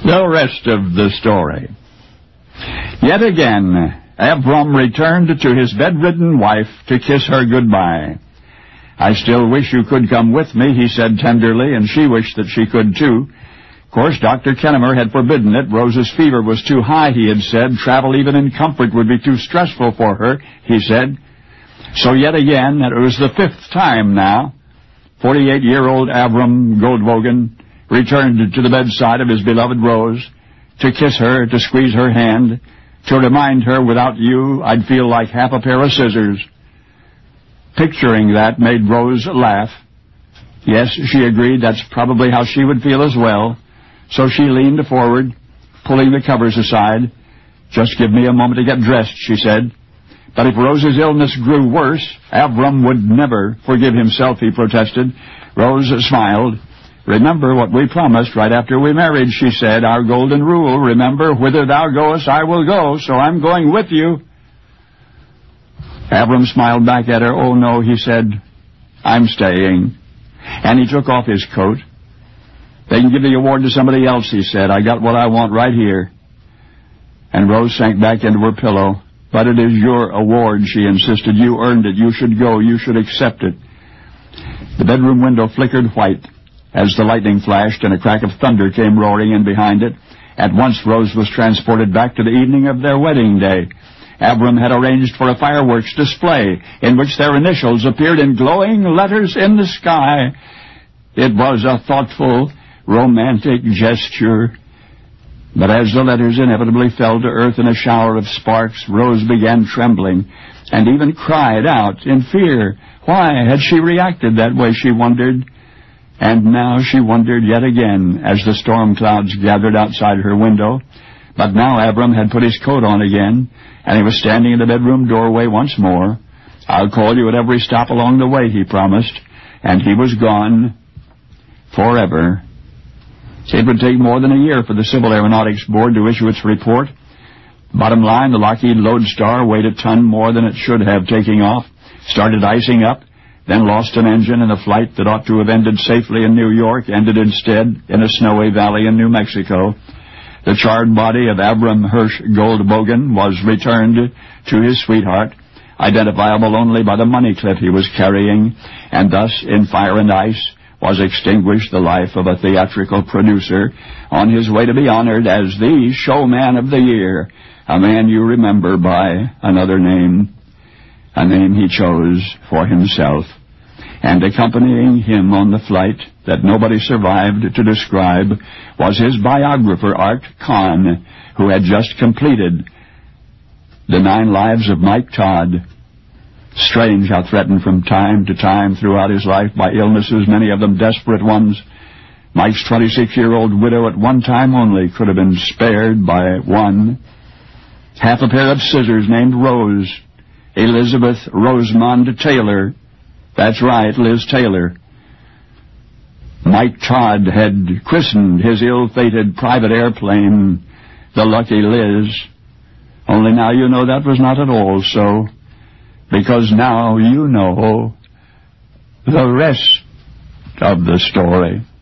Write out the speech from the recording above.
The rest of the story. Yet again, Abram returned to his bedridden wife to kiss her goodbye. "I still wish you could come with me," he said tenderly, and she wished that she could too. Of course, Dr. Kennemer had forbidden it. Rose's fever was too high, he had said. Travel even in comfort would be too stressful for her, he said. So yet again, it was the fifth time now, 48-year-old Abram Goldbogen returned to the bedside of his beloved Rose to kiss her, to squeeze her hand, to remind her, "Without you, I'd feel like half a pair of scissors." Picturing that made Rose laugh. Yes, she agreed that's probably how she would feel as well. So she leaned forward, pulling the covers aside. "Just give me a moment to get dressed," she said. But if Rose's illness grew worse, Abram would never forgive himself, he protested. Rose smiled. "Remember what we promised right after we married," she said. "Our golden rule, remember, whither thou goest, I will go, so I'm going with you." Abram smiled back at her. "Oh, no," he said, "I'm staying." And he took off his coat. "They can give the award to somebody else," he said. "I got what I want right here." And Rose sank back into her pillow. "But it is your award," she insisted. "You earned it. You should go. You should accept it." The bedroom window flickered white as the lightning flashed and a crack of thunder came roaring in behind it. At once Rose was transported back to the evening of their wedding day. Abram had arranged for a fireworks display in which their initials appeared in glowing letters in the sky. It was a thoughtful, romantic gesture. But as the letters inevitably fell to earth in a shower of sparks, Rose began trembling and even cried out in fear. Why had she reacted that way, she wondered. And now she wondered yet again as the storm clouds gathered outside her window. But now Abram had put his coat on again, and he was standing in the bedroom doorway once more. "I'll call you at every stop along the way," he promised. And he was gone forever. It would take more than a year for the Civil Aeronautics Board to issue its report. Bottom line, the Lockheed Lodestar weighed a ton more than it should have taking off, started icing up, then lost an engine, and a flight that ought to have ended safely in New York ended instead in a snowy valley in New Mexico. The charred body of Abram Hirsch Goldbogen was returned to his sweetheart, identifiable only by the money clip he was carrying, and thus, in fire and ice, was extinguished the life of a theatrical producer on his way to be honored as the showman of the year, a man you remember by another name, a name he chose for himself. And accompanying him on the flight that nobody survived to describe was his biographer, Art Kahn, who had just completed The 9 Lives of Mike Todd. Strange how threatened from time to time throughout his life by illnesses, many of them desperate ones. Mike's 26-year-old widow at one time only could have been spared by one. Half a pair of scissors named Rose, Elizabeth Rosemond Taylor. That's right, Liz Taylor. Mike Todd had christened his ill-fated private airplane the Lucky Liz. Only now you know that was not at all so, because now you know the rest of the story.